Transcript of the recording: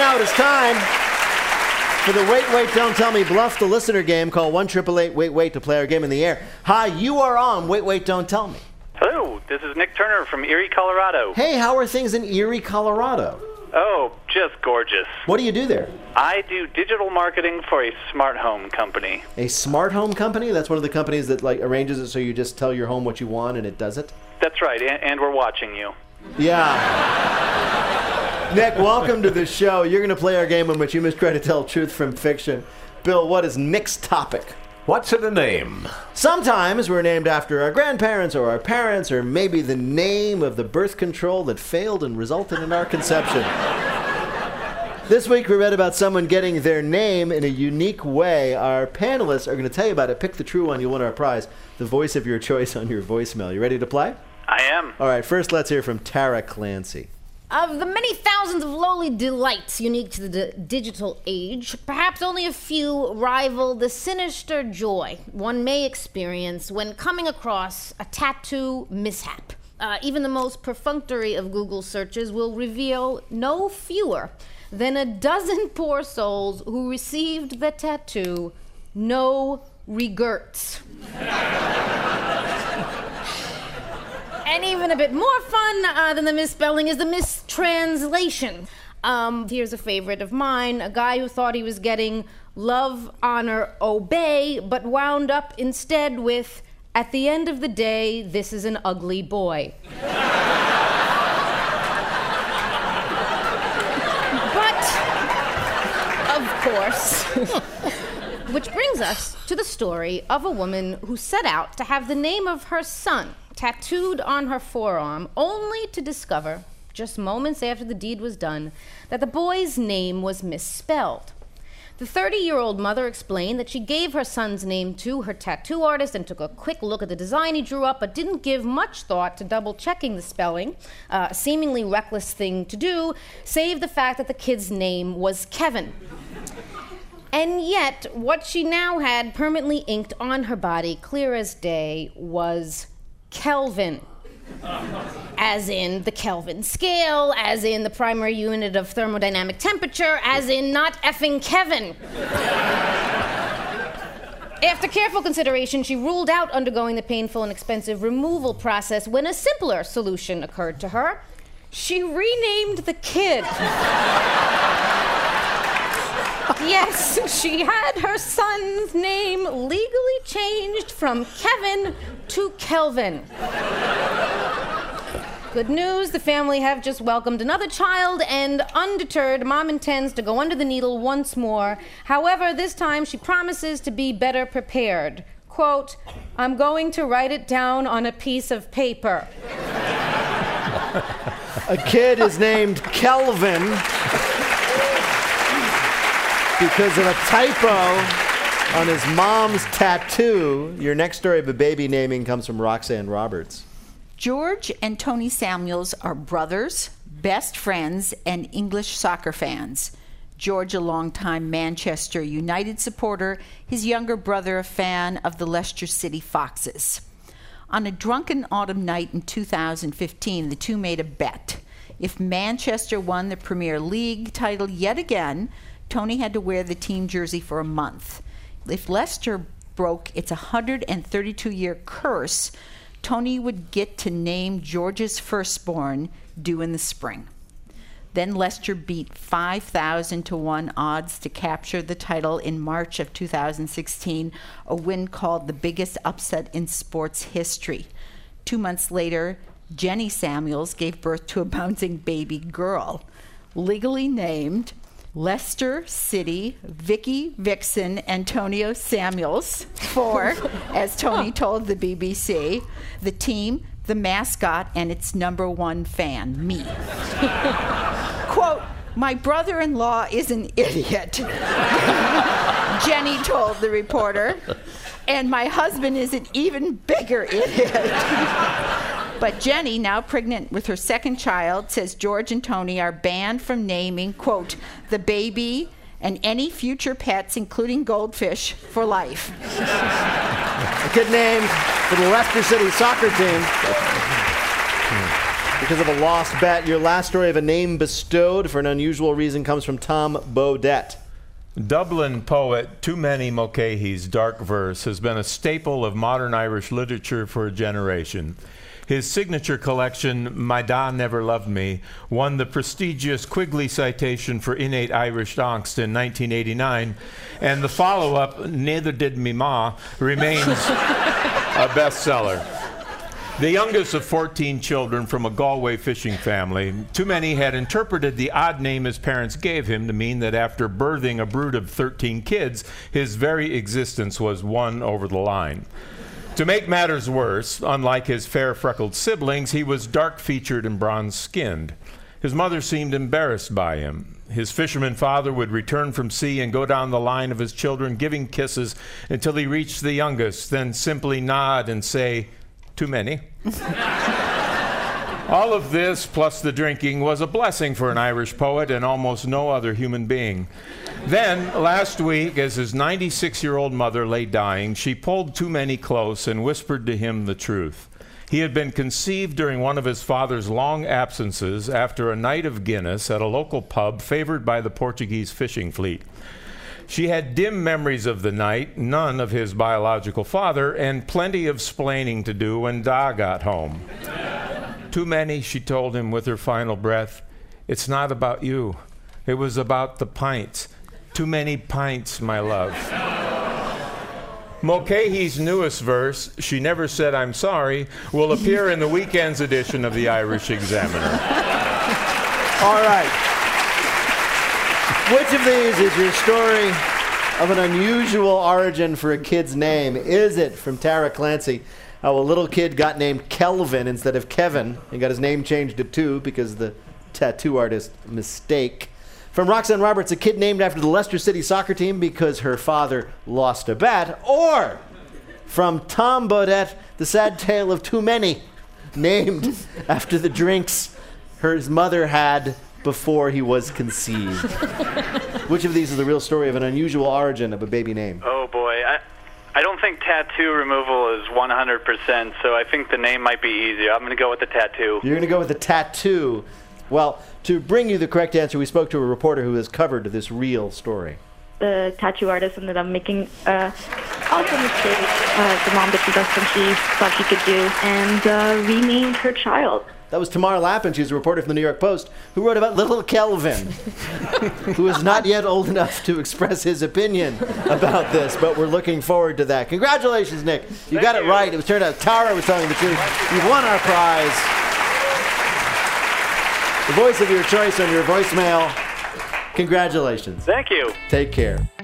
now it is time for the Wait, Wait, Don't Tell Me Bluff the Listener game. Call 1-888-WAIT-WAIT to play our game in the air. Hi, you are on Wait, Wait, Don't Tell Me. Hello, this is Nick Turner from Erie, Colorado. Hey, how are things in Erie, Colorado? Oh, just gorgeous. What do you do there? I do digital marketing for a smart home company. A smart home company? That's one of the companies that arranges it so you just tell your home what you want and it does it? That's right, and we're watching you. Yeah. Nick, welcome to the show. You're going to play our game in which you must try to tell truth from fiction. Bill, what is Nick's topic? What's in a name? Sometimes we're named after our grandparents or our parents or maybe the name of the birth control that failed and resulted in our conception. This week we read about someone getting their name in a unique way. Our panelists are going to tell you about it. Pick the true one, you'll win our prize. The voice of your choice on your voicemail. You ready to play? I am. All right, first let's hear from Tara Clancy. Of the many thousands of lowly delights unique to the digital age, perhaps only a few rival the sinister joy one may experience when coming across a tattoo mishap. Even the most perfunctory of Google searches will reveal no fewer than a dozen poor souls who received the tattoo no regrets. And even a bit more fun than the misspelling is the mistranslation. Here's a favorite of mine. A guy who thought he was getting love, honor, obey, but wound up instead with, at the end of the day, this is an ugly boy. But, of course... Which brings us to the story of a woman who set out to have the name of her son tattooed on her forearm, only to discover, just moments after the deed was done, that the boy's name was misspelled. The 30-year-old mother explained that she gave her son's name to her tattoo artist and took a quick look at the design he drew up, but didn't give much thought to double-checking the spelling, a seemingly reckless thing to do, save the fact that the kid's name was Kevin. And yet, what she now had permanently inked on her body, clear as day, was Kelvin. As in the Kelvin scale, as in the primary unit of thermodynamic temperature, as in not effing Kevin. After careful consideration, she ruled out undergoing the painful and expensive removal process when a simpler solution occurred to her. She renamed the kid. Yes, she had her son's name legally changed from Kevin to Kelvin. Good news, the family have just welcomed another child, and undeterred, Mom intends to go under the needle once more. However, this time she promises to be better prepared. Quote, I'm going to write it down on a piece of paper. A kid is named Kelvin because of a typo on his mom's tattoo. Your next story of a baby naming comes from Roxanne Roberts. George and Tony Samuels are brothers, best friends, and English soccer fans. George, a longtime Manchester United supporter, his younger brother, a fan of the Leicester City Foxes. On a drunken autumn night in 2015, the two made a bet. If Manchester won the Premier League title yet again, Tony had to wear the team jersey for a month. If Leicester broke its 132-year curse, Tony would get to name George's firstborn due in the spring. Then Leicester beat 5,000-1 odds to capture the title in March of 2016, a win called the biggest upset in sports history. 2 months later, Jenny Samuels gave birth to a bouncing baby girl, legally named Leicester City Vicky Vixen Antonio Samuels for, as Tony told the BBC, the team, the mascot, and its number one fan, me. Quote, my brother-in-law is an idiot, Jenny told the reporter, and my husband is an even bigger idiot. But Jenny, now pregnant with her second child, says George and Tony are banned from naming, quote, the baby and any future pets, including goldfish, for life. A good name for the Leicester City soccer team. because of a lost bet. Your last story of a name bestowed for an unusual reason comes from Tom Bodett. Dublin poet Too Many Mulcahy's dark verse has been a staple of modern Irish literature for a generation. His signature collection, My Da Never Loved Me, won the prestigious Quigley Citation for Innate Irish Angst in 1989, and the follow-up, Neither Did Me Ma, remains a bestseller. The youngest of 14 children from a Galway fishing family, Too Many had interpreted the odd name his parents gave him to mean that after birthing a brood of 13 kids, his very existence was one over the line. To make matters worse, unlike his fair freckled siblings, he was dark-featured and bronze-skinned. His mother seemed embarrassed by him. His fisherman father would return from sea and go down the line of his children, giving kisses until he reached the youngest, then simply nod and say, "Too many." All of this, plus the drinking, was a blessing for an Irish poet and almost no other human being. Then, last week, as his 96-year-old mother lay dying, she pulled Too Many close and whispered to him the truth. He had been conceived during one of his father's long absences after a night of Guinness at a local pub favored by the Portuguese fishing fleet. She had dim memories of the night, none of his biological father, and plenty of splaining to do when Da got home. "Too many," she told him with her final breath. "It's not about you. It was about the pints. Too many pints, my love." Mulcahy's newest verse, She Never Said I'm Sorry, will appear in the weekend's edition of the Irish Examiner. All right. Which of these is your story of an unusual origin for a kid's name? Is it from Tara Clancy, how a little kid got named Kelvin instead of Kevin and got his name changed to 2 because the tattoo artist mistake? From Roxanne Roberts, a kid named after the Leicester City soccer team because her father lost a bet? Or from Tom Bodett, the sad tale of Too Many, named after the drinks his mother had before he was conceived? Which of these is the real story of an unusual origin of a baby name? Oh, boy. I don't think tattoo removal is 100%, so I think the name might be easier. I'm going to go with the tattoo. You're going to go with the tattoo. Well, to bring you the correct answer, we spoke to a reporter who has covered this real story. The tattoo artist ended up making an awful mistake, the mom did the best thing she thought she could do, and renamed her child. That was Tamar Lappin. She's a reporter from the New York Post who wrote about little Kelvin, who is not yet old enough to express his opinion about this, but we're looking forward to that. Congratulations, Nick. You got it right. It was turned out Tara was telling the truth. You've won our prize. The voice of your choice on your voicemail. Congratulations. Thank you. Take care.